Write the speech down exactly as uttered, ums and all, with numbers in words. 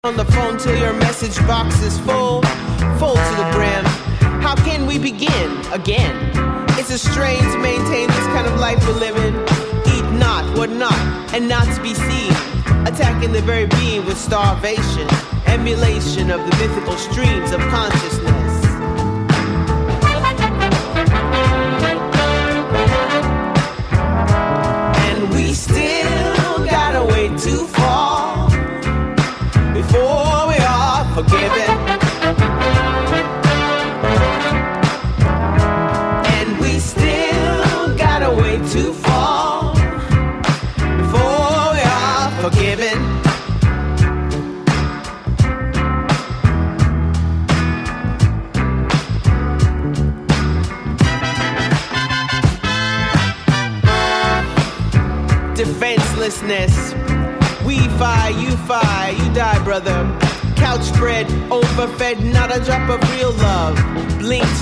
On the phone till your message box is full, full to the brim. How can we begin again? It's a strain to maintain this kind of life we're living. Eat not, what not, and not to be seen. Attacking the very being with starvation. Emulation of the mythical streams of consciousness. And we still gotta wait too far before we are forgiven. And we still gotta wait too far before we are forgiven. Defenselessness. We fi, you fi, you die, brother. Couch spread, overfed, not a drop of real love. Blink